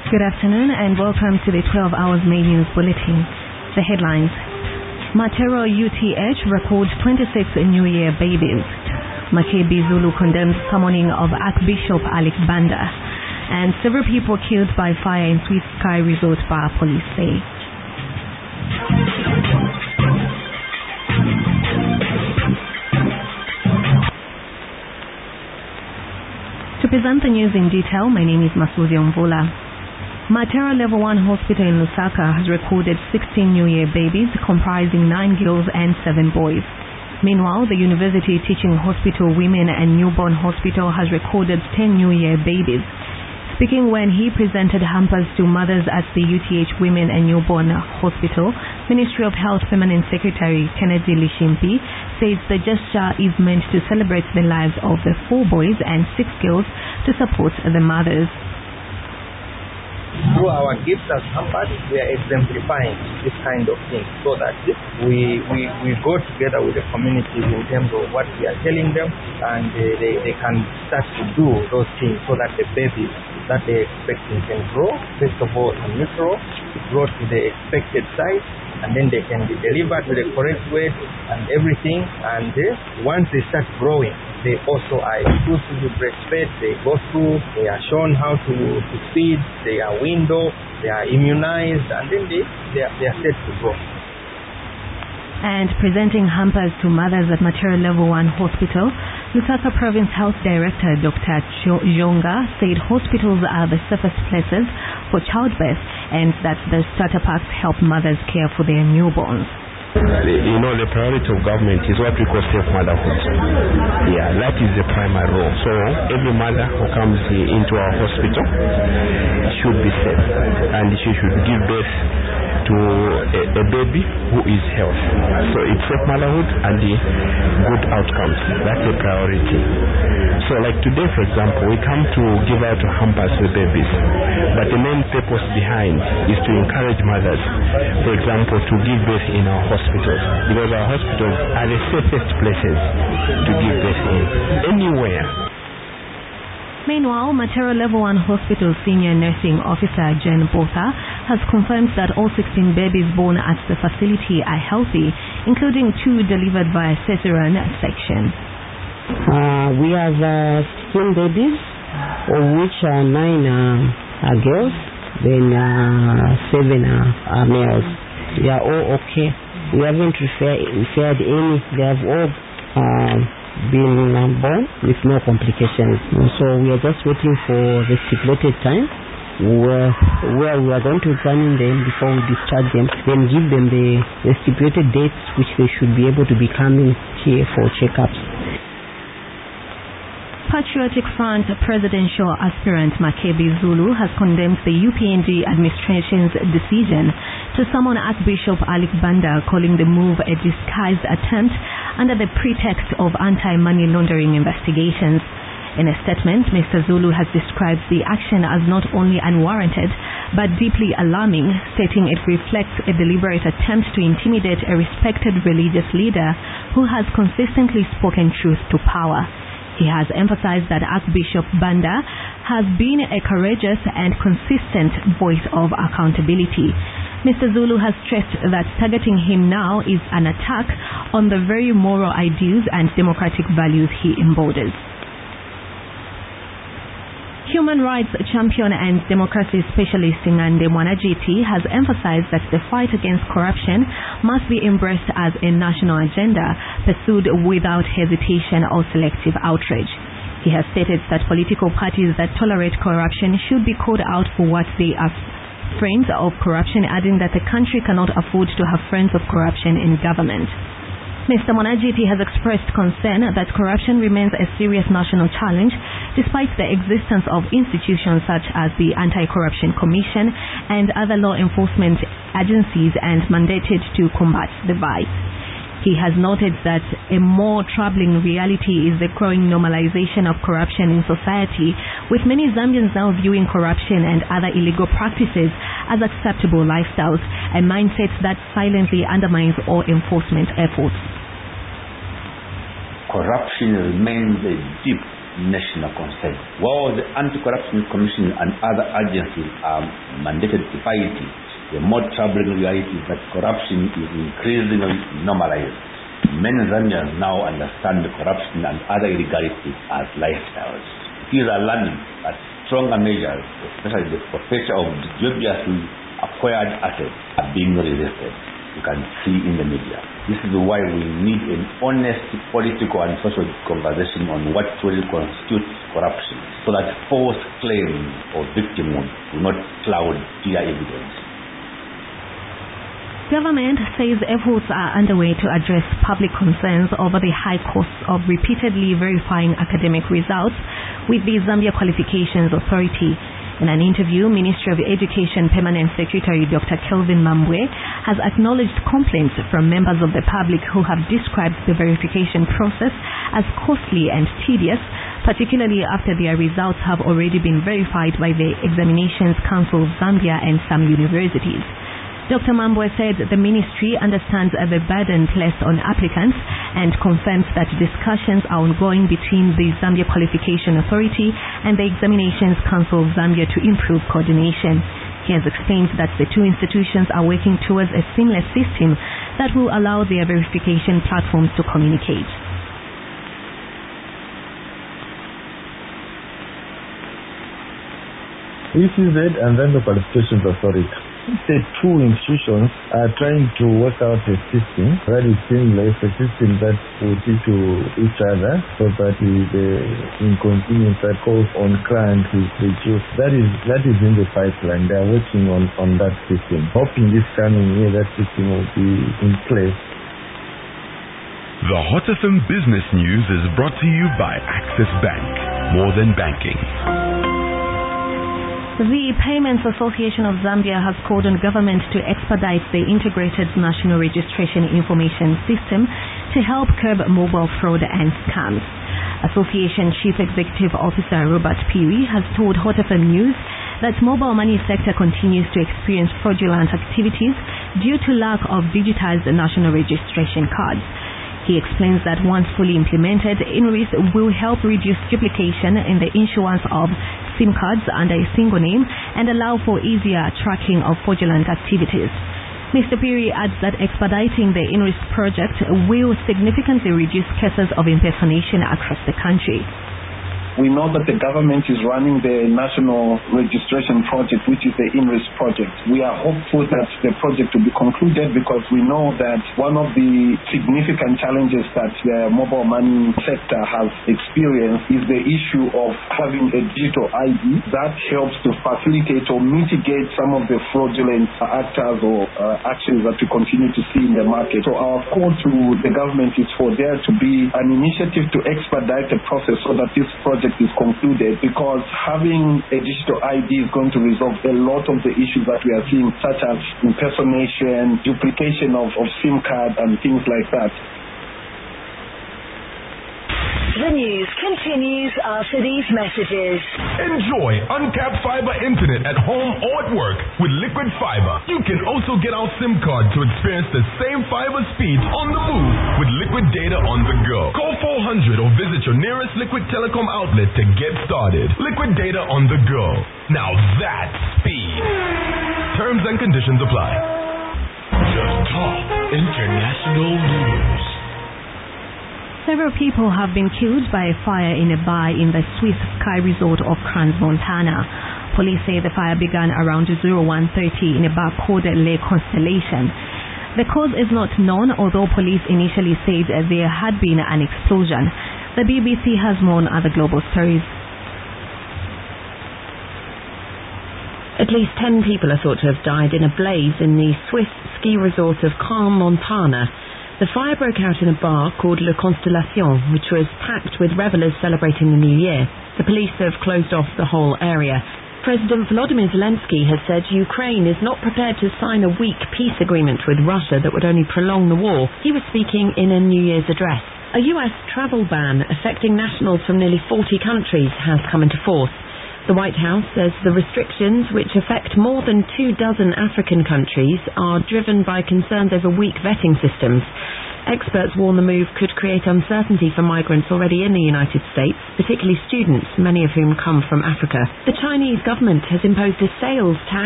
Good afternoon and welcome to the 12 Hours May News Bulletin. The headlines. Matero UTH records 26 New Year babies. Makebi Zulu condemns summoning of Archbishop Alik Banda. And several people killed by fire in Sweet Sky Resort Bar, police say. To present the news in detail, my name is Masudi Mvula. Matero Level 1 Hospital in Lusaka has recorded 16 New Year babies comprising 9 girls and 7 boys. Meanwhile, the University Teaching Hospital Women and Newborn Hospital has recorded 10 New Year babies. Speaking when he presented hampers to mothers at the UTH Women and Newborn Hospital, Ministry of Health Permanent Secretary Kennedy Lishimpi says the gesture is meant to celebrate the lives of the 4 boys and 6 girls to support the mothers. Through our gifts as hampers, we are exemplifying this kind of thing so that we go together with the communities in terms of what we are telling them, and they can start to do those things so that the babies that they are expecting can grow, first of all in utero, grow to the expected size, and then they can be delivered with the correct weight and everything. And once they start growing, they also are exclusively breastfed. They go through, they are shown how to feed, they are weaned, they are immunized, and then they are set to grow. And presenting hampers to mothers at Matero Level 1 Hospital, Lusaka Province Health Director Dr. Jonga said hospitals are the safest places for childbirth and that the starter packs help mothers care for their newborns. The priority of government is what we call safe motherhood. Yeah, that is the primary role. So every mother who comes into our hospital should be safe, and she should give birth to a baby who is healthy. So it's safe motherhood and the good outcomes. That's the priority. So like today, for example, we come to give out hampers to babies, but the main purpose behind is to encourage mothers, for example, to give birth in our hospitals, because our hospitals are the safest places to give birth in, anywhere. Meanwhile, Matero Level 1 Hospital Senior Nursing Officer Jen Botha has confirmed that all 16 babies born at the facility are healthy, including 2 delivered via cesarean section. We have 16 babies, of which 9 are girls, then 7 are males. They are all okay. We haven't referred any. They have all been born with no complications. So we are just waiting for the stipulated time where we are going to examine them before we discharge them, then give them the stipulated dates which they should be able to be coming here for checkups. Patriotic Front presidential aspirant Makebi Zulu has condemned the UPND administration's decision to summon Archbishop Alik Banda, calling the move a disguised attempt under the pretext of anti-money laundering investigations. In a statement, Mr. Zulu has described the action as not only unwarranted but deeply alarming, stating it reflects a deliberate attempt to intimidate a respected religious leader who has consistently spoken truth to power. He has emphasized that Archbishop Banda has been a courageous and consistent voice of accountability. Mr. Zulu has stressed that targeting him now is an attack on the very moral ideals and democratic values he embodies. Human rights champion and democracy specialist Ngande Mwanajiti has emphasized that the fight against corruption must be embraced as a national agenda pursued without hesitation or selective outrage. He has stated that political parties that tolerate corruption should be called out for what they are, friends of corruption, adding that the country cannot afford to have friends of corruption in government. Mr. Monajiti has expressed concern that corruption remains a serious national challenge despite the existence of institutions such as the Anti-Corruption Commission and other law enforcement agencies and mandated to combat the vice. He has noted that a more troubling reality is the growing normalization of corruption in society, with many Zambians now viewing corruption and other illegal practices as acceptable lifestyles, a mindset that silently undermines all enforcement efforts. Corruption remains a deep national concern. While the Anti-Corruption Commission and other agencies are mandated to fight it, the more troubling reality is that corruption is increasingly normalized. Many Zambians now understand corruption and other illegalities as lifestyles. It is alarming that stronger measures, especially the forfeiture of dubiously acquired assets, are being resisted. You can see in the media. This is why we need an honest political and social conversation on what truly constitutes corruption, so that false claims or victimhood do not cloud clear evidence. Government says efforts are underway to address public concerns over the high costs of repeatedly verifying academic results with the Zambia Qualifications Authority. In an interview, Ministry of Education Permanent Secretary Dr. Kelvin Mambwe has acknowledged complaints from members of the public who have described the verification process as costly and tedious, particularly after their results have already been verified by the Examinations Council of Zambia and some universities. Dr. Mambwe said the ministry understands the burden placed on applicants and confirms that discussions are ongoing between the Zambia Qualification Authority and the Examinations Council of Zambia to improve coordination. He has explained that the two institutions are working towards a seamless system that will allow their verification platforms to communicate. ECZ and then the Qualifications Authority. The two institutions are trying to work out a system that is seamless, a system that will teach to each other so that the inconvenience that calls on clients is reduced. That is in the pipeline. They are working on that system. Hoping this coming year that system will be in place. The Hot FM Business News is brought to you by Access Bank. More than banking. The Payments Association of Zambia has called on government to expedite the Integrated National Registration Information System to help curb mobile fraud and scams. Association Chief Executive Officer Robert Peary has told Hot FM News that mobile money sector continues to experience fraudulent activities due to lack of digitized national registration cards. He explains that once fully implemented, INRIS will help reduce duplication in the issuance of SIM cards under a single name and allow for easier tracking of fraudulent activities. Mr. Peary adds that expediting the INRIS project will significantly reduce cases of impersonation across the country. We know that the government is running the National Registration Project, which is the INRIS project. We are hopeful that the project will be concluded because we know that one of the significant challenges that the mobile money sector has experienced is the issue of having a digital ID that helps to facilitate or mitigate some of the fraudulent actors or actions that we continue to see in the market. So our call to the government is for there to be an initiative to expedite the process so that this project is concluded, because having a digital ID is going to resolve a lot of the issues that we are seeing, such as impersonation, duplication of SIM card and things like that. The news continues after these messages. Enjoy uncapped fiber internet at home or at work with Liquid Fiber. You can also get our SIM card to experience the same fiber speeds on the move with Liquid Data on the go. Call 400 or visit your nearest Liquid Telecom outlet to get started. Liquid Data on the go. Now that's speed. Terms and conditions apply. The top international news. Several people have been killed by a fire in a bar in the Swiss ski resort of Crans-Montana. Police say the fire began around 01:30 in a bar called Le Constellation. The cause is not known, although police initially said there had been an explosion. The BBC has more on other global stories. At least 10 people are thought to have died in a blaze in the Swiss ski resort of Crans-Montana. The fire broke out in a bar called Le Constellation, which was packed with revelers celebrating the New Year. The police have closed off the whole area. President Volodymyr Zelensky has said Ukraine is not prepared to sign a weak peace agreement with Russia that would only prolong the war. He was speaking in a New Year's address. A US travel ban affecting nationals from nearly 40 countries has come into force. The White House says the restrictions, which affect more than 24 African countries, are driven by concerns over weak vetting systems. Experts warn the move could create uncertainty for migrants already in the United States, particularly students, many of whom come from Africa. The Chinese government has imposed a sales tax